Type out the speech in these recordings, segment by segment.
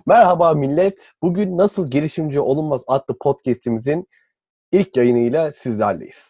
Merhaba millet. Bugün Nasıl Girişimci Olunmaz adlı podcast'imizin ilk yayınıyla sizlerleyiz.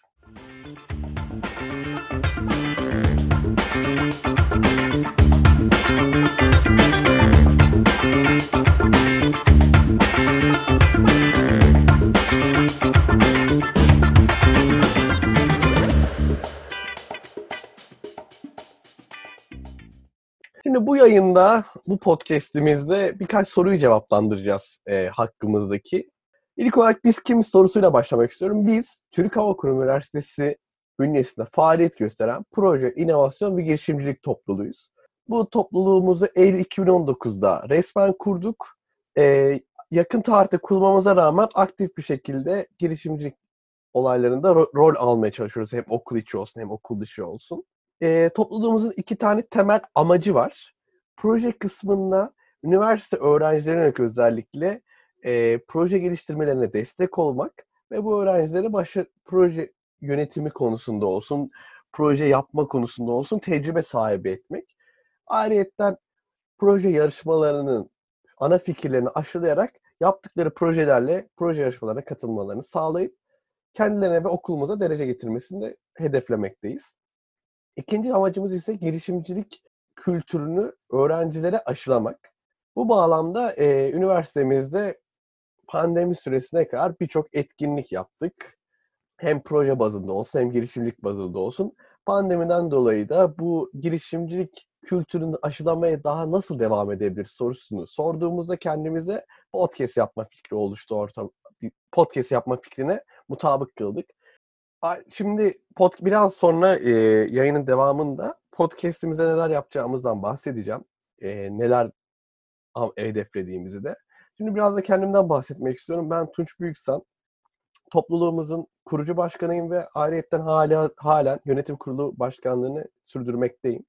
Şimdi bu yayında, bu podcast'imizde birkaç soruyu cevaplandıracağız hakkımızdaki. İlk olarak biz kimiz sorusuyla başlamak istiyorum. Biz Türk Hava Kurumu Üniversitesi bünyesinde faaliyet gösteren proje, inovasyon ve girişimcilik topluluğuyuz. Bu topluluğumuzu Eylül 2019'da resmen kurduk. Yakın tarihte kurmamıza rağmen aktif bir şekilde girişimcilik olaylarında rol almaya çalışıyoruz. Hem okul içi olsun hem okul dışı olsun. Topluluğumuzun iki tane temel amacı var. Proje kısmında üniversite öğrencilerine özellikle proje geliştirmelerine destek olmak ve bu öğrencilere proje yönetimi konusunda olsun, proje yapma konusunda olsun tecrübe sahibi etmek. Ayrıyeten proje yarışmalarının ana fikirlerini aşılayarak yaptıkları projelerle proje yarışmalarına katılmalarını sağlayıp kendilerine ve okulumuza derece getirmesini de hedeflemekteyiz. İkinci amacımız ise girişimcilik kültürünü öğrencilere aşılamak. Bu bağlamda üniversitemizde pandemi süresine kadar birçok etkinlik yaptık. Hem proje bazında olsun hem girişimcilik bazında olsun. Pandemiden dolayı da bu girişimcilik kültürünü aşılamaya daha nasıl devam edebiliriz sorusunu sorduğumuzda kendimize podcast yapma fikri oluştu ortam. Podcast yapma fikrine mutabık kıldık. Şimdi biraz sonra yayının devamında podcast'imize neler yapacağımızdan bahsedeceğim. Neler hedeflediğimizi de. Şimdi biraz da kendimden bahsetmek istiyorum. Ben Tunç Büyüksan. Topluluğumuzun kurucu başkanıyım ve ayrıyetten halen yönetim kurulu başkanlığını sürdürmekteyim.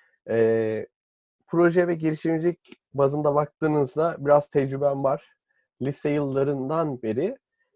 Proje ve girişimcilik bazında baktığınızda biraz tecrübem var. Lise yıllarından beri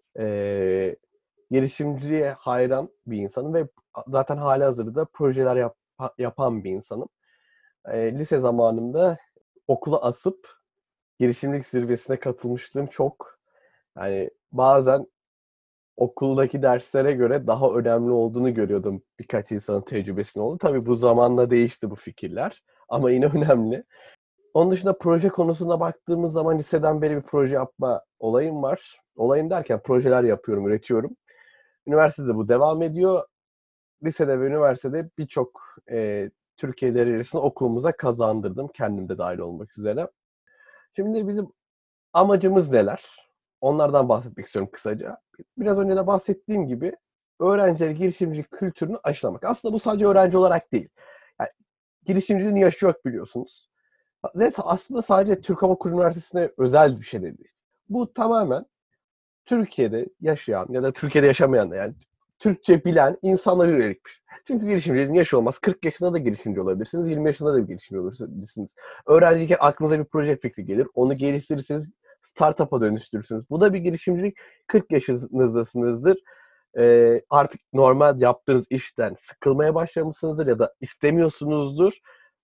girişimciliğe hayran bir insanım ve zaten halihazırda projeler yapan bir insanım. Lise zamanımda okula asıp girişimcilik zirvesine katılmışlığım çok. Yani bazen okuldaki derslere göre daha önemli olduğunu görüyordum birkaç insanın tecrübesine oldu. Tabii bu zamanla değişti bu fikirler ama yine önemli. Onun dışında proje konusuna baktığımız zaman liseden beri bir proje yapma olayım var. Olayım derken projeler yapıyorum, üretiyorum. Üniversitede bu devam ediyor. Lisede ve üniversitede birçok Türkiye derecesini okulumuza kazandırdım. Kendim de dahil olmak üzere. Şimdi bizim amacımız neler? Onlardan bahsetmek istiyorum kısaca. Biraz önce de bahsettiğim gibi öğrencileri girişimcilik kültürünü aşılamak. Aslında bu sadece öğrenci olarak değil. Yani girişimciliğin yaşı yok biliyorsunuz. Ve aslında sadece Türk Hava Kurumu Üniversitesi'ne özel bir şey de değil. Bu tamamen Türkiye'de yaşayan ya da Türkiye'de yaşamayan da yani Türkçe bilen insanlara yönelik bir şey. Çünkü girişimcinin yaşı olmaz. 40 yaşında da girişimci olabilirsiniz. 20 yaşında da bir girişimci olabilirsiniz. Öğrenciyken aklınıza bir proje fikri gelir. Onu geliştirirsiniz. Startup'a dönüştürürsünüz. Bu da bir girişimcilik. 40 yaşınızdasınızdır. Artık normal yaptığınız işten sıkılmaya başlamışsınızdır ya da istemiyorsunuzdur.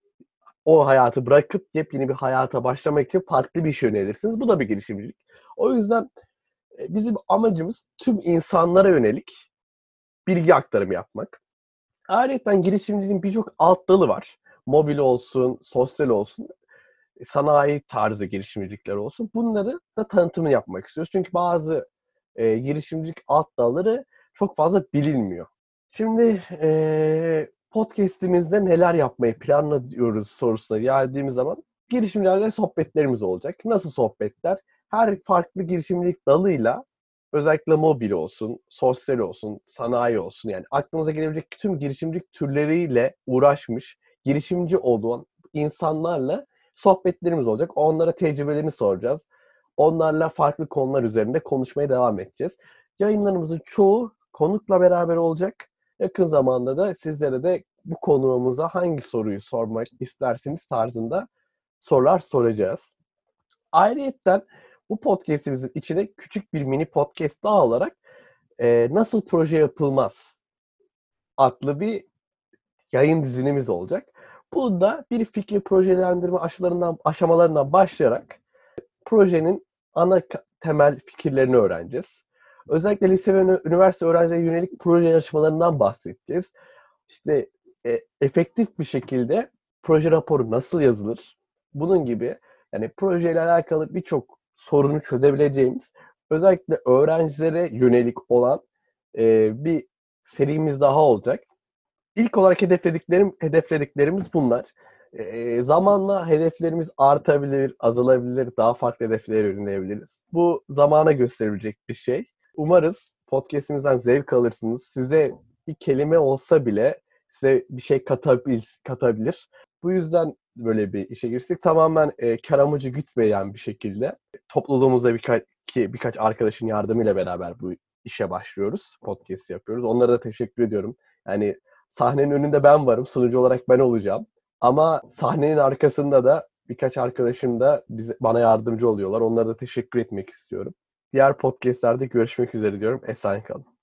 O hayatı bırakıp yepyeni bir hayata başlamak için farklı bir iş yönelirsiniz. Bu da bir girişimcilik. O yüzden bizim amacımız tüm insanlara yönelik bilgi aktarımı yapmak. Ayrıca girişimciliğin birçok alt dalı var. Mobil olsun, sosyal olsun, sanayi tarzı girişimcilikler olsun. Bunları da tanıtımını yapmak istiyoruz. Çünkü bazı girişimcilik alt dalları çok fazla bilinmiyor. Şimdi podcast'imizde neler yapmayı planlıyoruz sorusuna geldiğimiz zaman girişimcilerle sohbetlerimiz olacak. Nasıl sohbetler? Her farklı girişimcilik dalıyla özellikle mobil olsun, sosyal olsun, sanayi olsun yani aklınıza gelebilecek tüm girişimcilik türleriyle uğraşmış, girişimci olan insanlarla sohbetlerimiz olacak. Onlara tecrübelerini soracağız. Onlarla farklı konular üzerinde konuşmaya devam edeceğiz. Yayınlarımızın çoğu konukla beraber olacak. Yakın zamanda da sizlere de bu konuğumuza hangi soruyu sormak istersiniz tarzında sorular soracağız. Ayrıyeten bu podcast'imizin içine küçük bir mini podcast daha olarak Nasıl Proje Yapılmaz adlı bir yayın dizinimiz olacak. Bu da bir fikri projelendirme aşamalarından başlayarak projenin ana temel fikirlerini öğreneceğiz. Özellikle lise ve üniversite öğrencilerine yönelik proje yarışmalarından bahsedeceğiz. İşte efektif bir şekilde proje raporu nasıl yazılır? Bunun gibi yani projeyle alakalı birçok sorunu çözebileceğimiz, özellikle öğrencilere yönelik olan bir serimiz daha olacak. İlk olarak hedeflediklerimiz bunlar. Zamanla hedeflerimiz artabilir, azalabilir, daha farklı hedeflere yönelebiliriz. Bu zamana gösterilecek bir şey. Umarız podcast'imizden zevk alırsınız. Size bir kelime olsa bile size bir şey katabilir. Bu yüzden böyle bir işe giriştik. Tamamen kar amacı gütmeyen bir şekilde topluluğumuzda birkaç arkadaşın yardımıyla beraber bu işe başlıyoruz. Podcast yapıyoruz. Onlara da teşekkür ediyorum. Yani sahnenin önünde ben varım. Sunucu olarak ben olacağım. Ama sahnenin arkasında da birkaç arkadaşım da bana yardımcı oluyorlar. Onlara da teşekkür etmek istiyorum. Diğer podcastlerde görüşmek üzere diyorum. Esen kalın.